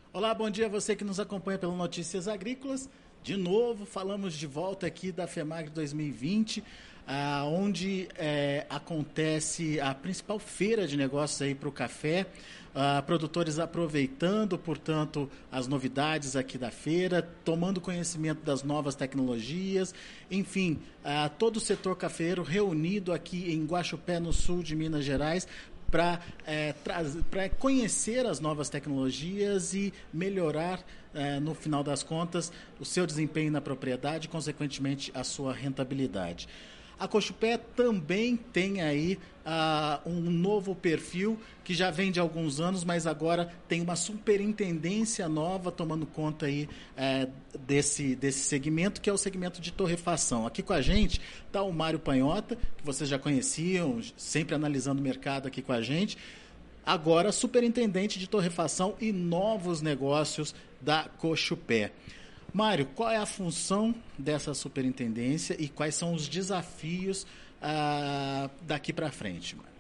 Olá, bom dia a você que nos acompanha pelo Notícias Agrícolas. De novo, falamos de volta aqui da FEMAGRE 2020, onde acontece a principal feira de negócios aí para o café. Produtores aproveitando, portanto, as novidades aqui da feira, tomando conhecimento das novas tecnologias, enfim, todo o setor cafeiro reunido aqui em Guaxupé, no sul de Minas Gerais, para conhecer as novas tecnologias e melhorar, no final das contas, o seu desempenho na propriedade e, consequentemente, a sua rentabilidade. A Cochupé também tem aí um novo perfil que já vem de alguns anos, mas agora tem uma superintendência nova tomando conta aí desse segmento, que é o segmento de torrefação. Aqui com a gente está o Mário Panhota, que vocês já conheciam, sempre analisando o mercado aqui com a gente. Agora, superintendente de torrefação e novos negócios da Cochupé. Mário, qual é a função dessa superintendência e quais são os desafios daqui para frente, Mário?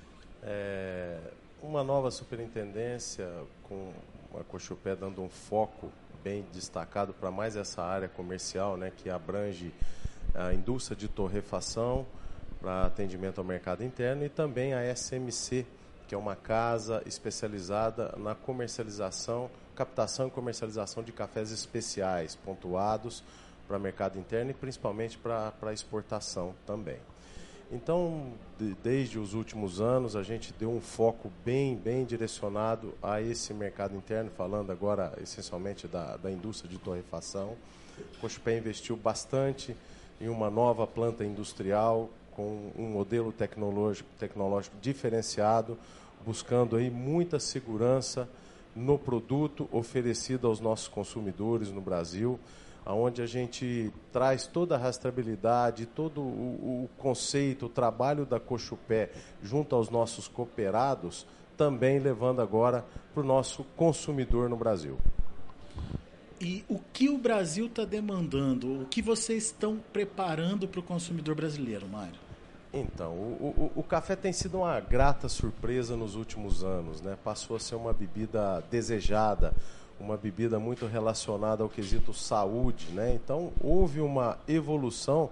Uma nova superintendência com a Cochupé dando um foco bem destacado para mais essa área comercial, né, que abrange a indústria de torrefação para atendimento ao mercado interno e também a SMC, que é uma casa especializada na comercialização, captação e comercialização de cafés especiais, pontuados para mercado interno e principalmente para exportação também. Então, desde os últimos anos, a gente deu um foco bem direcionado a esse mercado interno, falando agora essencialmente da indústria de torrefação. O Cochupé investiu bastante em uma nova planta industrial com um modelo tecnológico diferenciado, buscando aí muita segurança no produto oferecido aos nossos consumidores no Brasil, onde a gente traz toda a rastreabilidade, todo o conceito, o trabalho da Cochupé junto aos nossos cooperados, também levando agora para o nosso consumidor no Brasil. E o que o Brasil está demandando? O que vocês estão preparando para o consumidor brasileiro, Mário? Então, o café tem sido uma grata surpresa nos últimos anos, né? Passou a ser uma bebida desejada, uma bebida muito relacionada ao quesito saúde, né? Então, houve uma evolução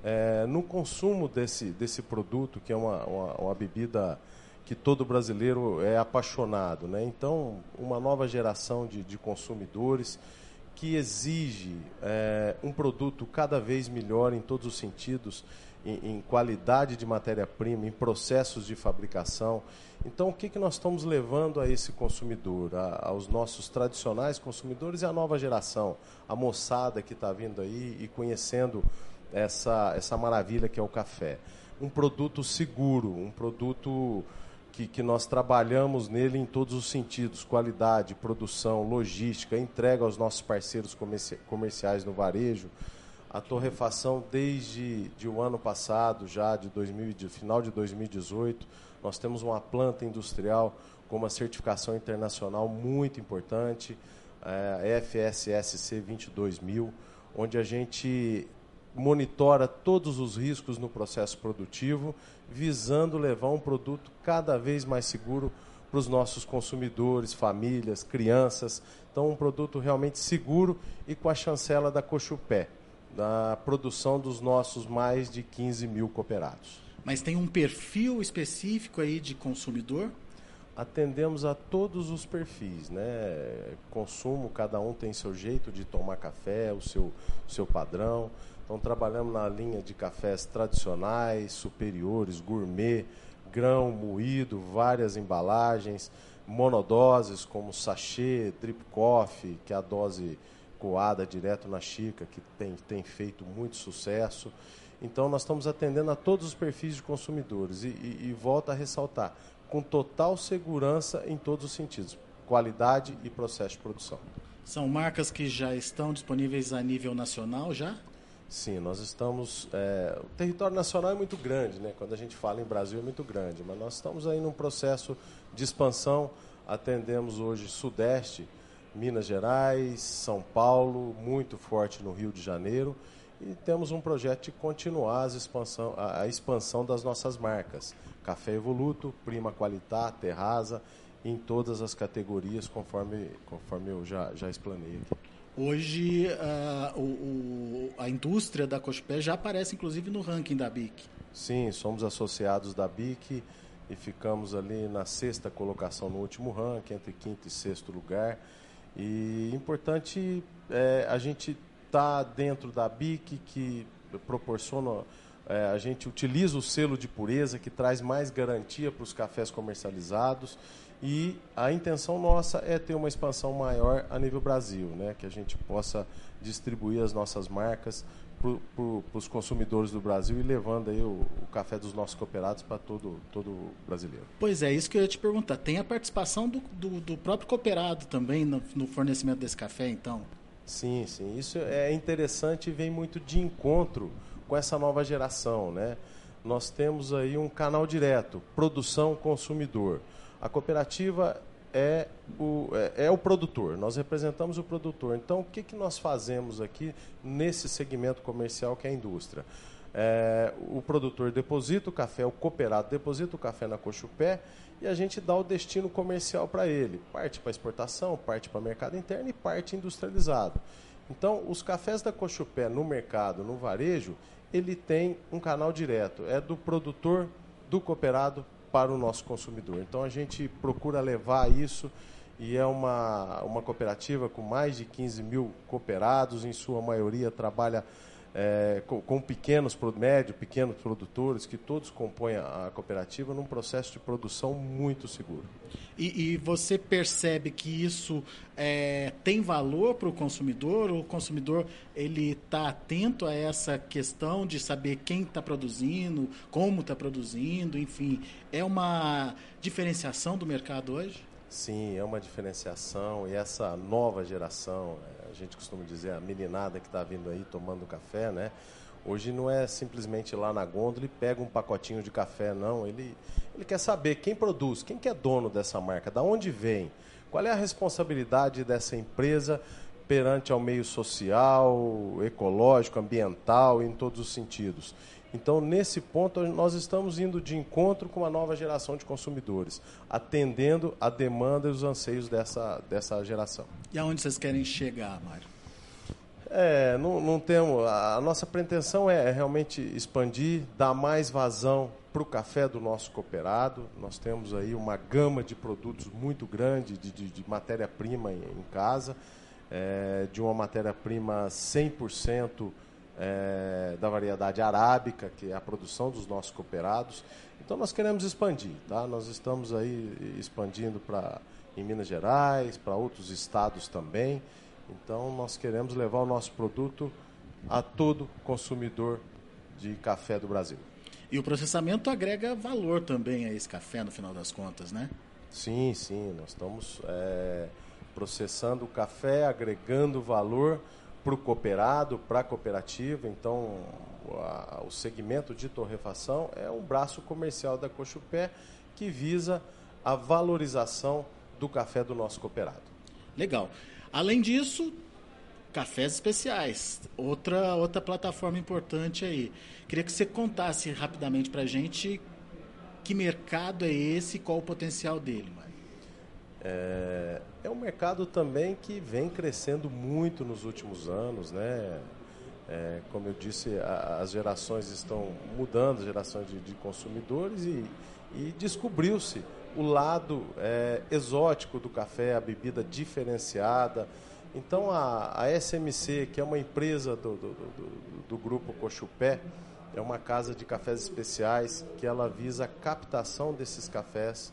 no consumo desse produto, que é uma bebida que todo brasileiro é apaixonado, né? Então, uma nova geração de consumidores que exige um produto cada vez melhor em todos os sentidos, em qualidade de matéria-prima, em processos de fabricação. Então, o que nós estamos levando a esse consumidor, aos nossos tradicionais consumidores e à nova geração, a moçada que está vindo aí e conhecendo essa maravilha que é o café? Um produto seguro, um produto que nós trabalhamos nele em todos os sentidos, qualidade, produção, logística, entrega aos nossos parceiros comerciais no varejo. A torrefação, desde o ano passado, já final de 2018, nós temos uma planta industrial com uma certificação internacional muito importante, a FSSC 22000, onde a gente monitora todos os riscos no processo produtivo, visando levar um produto cada vez mais seguro para os nossos consumidores, famílias, crianças. Então, um produto realmente seguro e com a chancela da Cochupé, da produção dos nossos mais de 15 mil cooperados. Mas tem um perfil específico aí de consumidor? Atendemos a todos os perfis, né? Consumo, cada um tem seu jeito de tomar café, o seu padrão. Então, trabalhamos na linha de cafés tradicionais, superiores, gourmet, grão, moído, várias embalagens, monodoses como sachê, drip coffee, que é a dose coada direto na xícara, que tem feito muito sucesso. Então, nós estamos atendendo a todos os perfis de consumidores e volto a ressaltar, com total segurança em todos os sentidos, qualidade e processo de produção. São marcas que já estão disponíveis a nível nacional já? Sim, nós estamos... o território nacional é muito grande, né? Quando a gente fala em Brasil é muito grande, mas nós estamos aí num processo de expansão, atendemos hoje Sudeste, Minas Gerais, São Paulo, muito forte no Rio de Janeiro, e temos um projeto de continuar a expansão das nossas marcas. Café Evoluto, Prima Qualità, Terrasa em todas as categorias, conforme eu já explanei aqui. Hoje, a indústria da Cochupé já aparece, inclusive, no ranking da BIC. Sim, somos associados da BIC e ficamos ali na 6ª colocação no último ranking, entre 5º e 6º lugar. E importante a gente estar dentro da BIC, que proporciona... a gente utiliza o selo de pureza, que traz mais garantia para os cafés comercializados. E a intenção nossa é ter uma expansão maior a nível Brasil, né? Que a gente possa distribuir as nossas marcas para os consumidores do Brasil e levando aí o café dos nossos cooperados para todo brasileiro. Pois é, isso que eu ia te perguntar. Tem a participação do próprio cooperado também no fornecimento desse café, então? Sim. Isso é interessante e vem muito de encontro com essa nova geração, né? Nós temos aí um canal direto, produção-consumidor. A cooperativa é o produtor, nós representamos o produtor. Então, o que nós fazemos aqui nesse segmento comercial que é a indústria? O produtor deposita o café, o cooperado deposita o café na Cochupé e a gente dá o destino comercial para ele. Parte para exportação, parte para mercado interno e parte industrializado. Então, os cafés da Cochupé no mercado, no varejo, ele tem um canal direto, é do produtor, do cooperado, para o nosso consumidor. Então a gente procura levar isso e é uma cooperativa com mais de 15 mil cooperados, em sua maioria trabalha com pequenos produtores, que todos compõem a cooperativa num processo de produção muito seguro. E você percebe que isso tem valor para o consumidor? O consumidor ele está atento a essa questão de saber quem está produzindo, como está produzindo, enfim. É uma diferenciação do mercado hoje? Sim, é uma diferenciação e essa nova geração, a gente costuma dizer, a meninada que está vindo aí tomando café, né? Hoje não é simplesmente ir lá na gôndola e pega um pacotinho de café, não. Ele quer saber quem produz, quem que é dono dessa marca, de onde vem, qual é a responsabilidade dessa empresa perante ao meio social, ecológico, ambiental, em todos os sentidos. Então, nesse ponto, nós estamos indo de encontro com uma nova geração de consumidores, atendendo a demanda e os anseios dessa geração. E aonde vocês querem chegar, Mário? Não temos. A nossa pretensão é realmente expandir, dar mais vazão para o café do nosso cooperado. Nós temos aí uma gama de produtos muito grande, de matéria-prima em casa, de uma matéria-prima 100% da variedade arábica, que é a produção dos nossos cooperados. Então nós queremos expandir, tá? Nós estamos aí expandindo em Minas Gerais, para outros estados também. Então nós queremos levar o nosso produto a todo consumidor de café do Brasil. E o processamento agrega valor também a esse café, no final das contas, né? Sim, nós estamos processando o café, agregando valor para o cooperado, para a cooperativa. Então, o segmento de torrefação é um braço comercial da Cochupé que visa a valorização do café do nosso cooperado. Legal. Além disso, cafés especiais, outra plataforma importante aí. Queria que você contasse rapidamente para a gente que mercado é esse e qual o potencial dele, Mário. É um mercado também que vem crescendo muito nos últimos anos, né? Como eu disse, as gerações estão mudando, gerações de consumidores e descobriu-se o lado exótico do café, a bebida diferenciada. Então a SMC, que é uma empresa do grupo Cochupé, é uma casa de cafés especiais que ela visa a captação desses cafés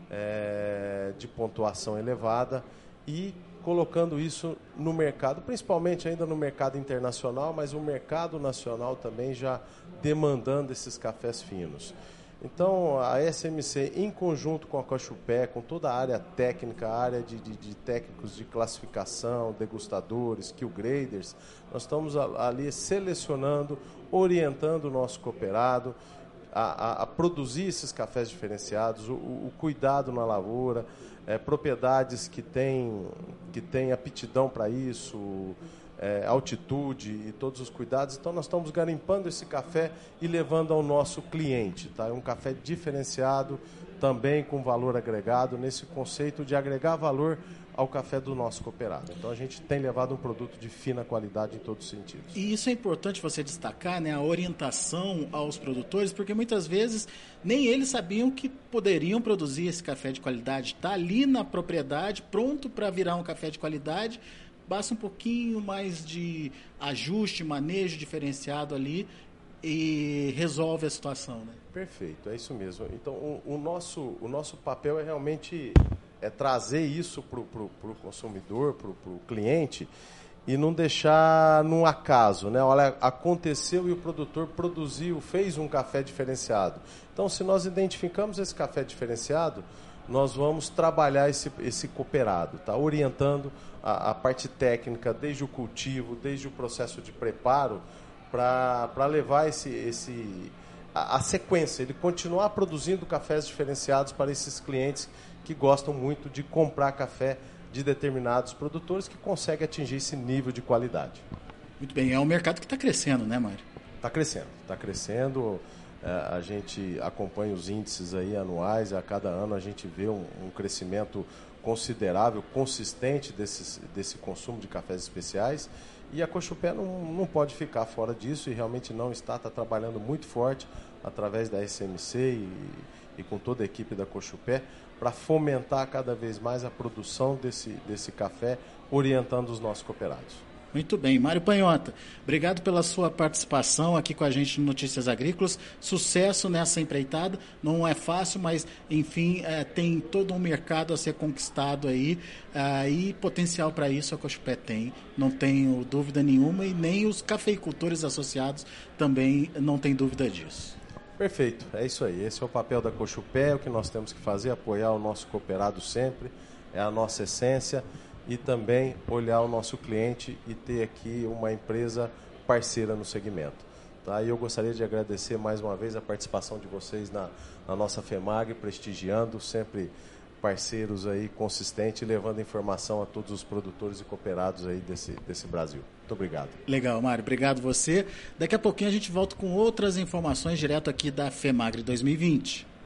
de pontuação elevada e colocando isso no mercado, principalmente ainda no mercado internacional, mas o mercado nacional também já demandando esses cafés finos. Então, a SMC, em conjunto com a Cochupé, com toda a área técnica, a área de técnicos de classificação, degustadores, kill graders, nós estamos ali selecionando, orientando o nosso cooperado a produzir esses cafés diferenciados, o cuidado na lavoura, propriedades que têm aptidão para isso, altitude e todos os cuidados. Então nós estamos garimpando esse café e levando ao nosso cliente, tá? É um café diferenciado, também com valor agregado, nesse conceito de agregar valor ao café do nosso cooperado. Então a gente tem levado um produto de fina qualidade em todos os sentidos. E isso é importante você destacar, né, a orientação aos produtores, porque muitas vezes nem eles sabiam que poderiam produzir esse café de qualidade. Está ali na propriedade, pronto para virar um café de qualidade, basta um pouquinho mais de ajuste, manejo diferenciado ali e resolve a situação, né? Perfeito, é isso mesmo. Então o nosso papel é realmente trazer isso para o consumidor, para o cliente, e não deixar num acaso, né? Olha, aconteceu e o produtor produziu, fez um café diferenciado. Então, se nós identificamos esse café diferenciado, nós vamos trabalhar esse cooperado, tá? Orientando a parte técnica, desde o cultivo, desde o processo de preparo, para levar a sequência, ele continuar produzindo cafés diferenciados para esses clientes que gostam muito de comprar café de determinados produtores que conseguem atingir esse nível de qualidade. Muito bem, é um mercado que está crescendo, né, Mário? Está crescendo. A gente acompanha os índices aí anuais, a cada ano a gente vê um crescimento considerável, consistente desse consumo de cafés especiais, e a Cochupé não pode ficar fora disso, e realmente não está trabalhando muito forte através da SMC e com toda a equipe da Cochupé para fomentar cada vez mais a produção desse café, orientando os nossos cooperados. Muito bem. Mário Panhota, obrigado pela sua participação aqui com a gente no Notícias Agrícolas. Sucesso nessa empreitada. Não é fácil, mas, enfim, tem todo um mercado a ser conquistado aí e potencial para isso a Cochupé tem. Não tenho dúvida nenhuma, e nem os cafeicultores associados também não têm dúvida disso. Perfeito, é isso aí. Esse é o papel da Cochupé, o que nós temos que fazer, apoiar o nosso cooperado sempre, é a nossa essência, e também olhar o nosso cliente e ter aqui uma empresa parceira no segmento. Tá? E eu gostaria de agradecer mais uma vez a participação de vocês na nossa FEMAG, prestigiando, sempre parceiros aí consistentes, levando informação a todos os produtores e cooperados aí desse Brasil. Muito obrigado. Legal, Mário. Obrigado você. Daqui a pouquinho a gente volta com outras informações direto aqui da FEMAGRE 2020.